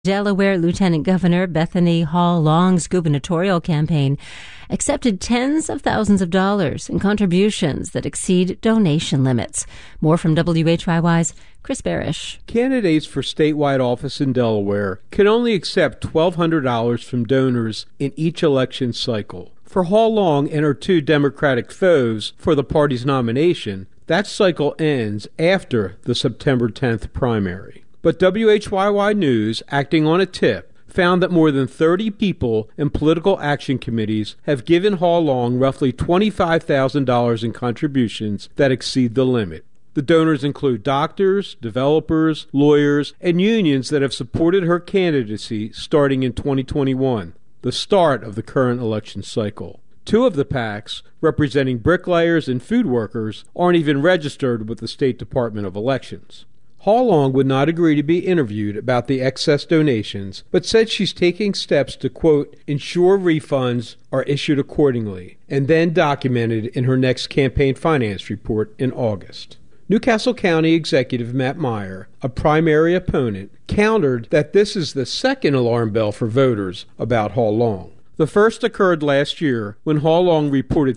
Delaware Lieutenant Governor Bethany Hall Long's gubernatorial campaign accepted tens of thousands of dollars in contributions that exceed donation limits. More from WHYY's Chris Barish. Candidates for statewide office in Delaware can only accept $1,200 from donors in each election cycle. For Hall Long and her two Democratic foes for the party's nomination, that cycle ends after the September 10th primary. But WHYY News, acting on a tip, found that more than 30 people in political action committees have given Hall Long roughly $25,000 in contributions that exceed the limit. The donors include doctors, developers, lawyers, and unions that have supported her candidacy starting in 2021, the start of the current election cycle. Two of the PACs, representing bricklayers and food workers, aren't even registered with the State Department of Elections. Hall Long would not agree to be interviewed about the excess donations, but said she's taking steps to, quote, ensure refunds are issued accordingly, and then documented in her next campaign finance report in August. Newcastle County Executive Matt Meyer, a primary opponent, countered that this is the second alarm bell for voters about Hall Long. The first occurred last year when Hall Long reported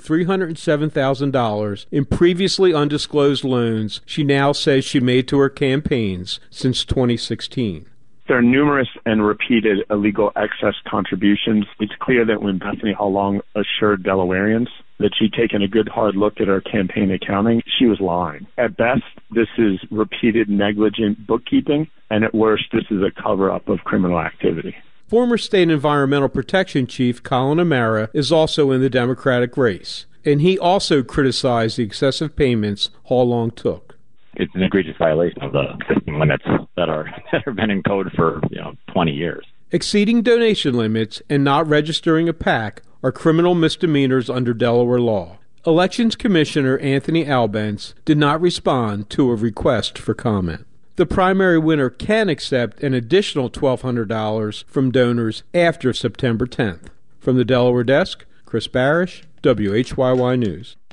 $307,000 in previously undisclosed loans she now says she made to her campaigns since 2016. There are numerous and repeated illegal excess contributions. It's clear that when Bethany Hall Long assured Delawareans that she'd taken a good hard look at her campaign accounting, she was lying. At best, this is repeated negligent bookkeeping, and at worst, this is a cover-up of criminal activity. Former State Environmental Protection Chief Colin Amara is also in the Democratic race, and he also criticized the excessive payments Hall Long took. It's an egregious violation of the existing limits that have been in code for 20 years. Exceeding donation limits and not registering a PAC are criminal misdemeanors under Delaware law. Elections Commissioner Anthony Albence did not respond to a request for comment. The primary winner can accept an additional $1,200 from donors after September 10th. From the Delaware desk, Chris Barish, WHYY News.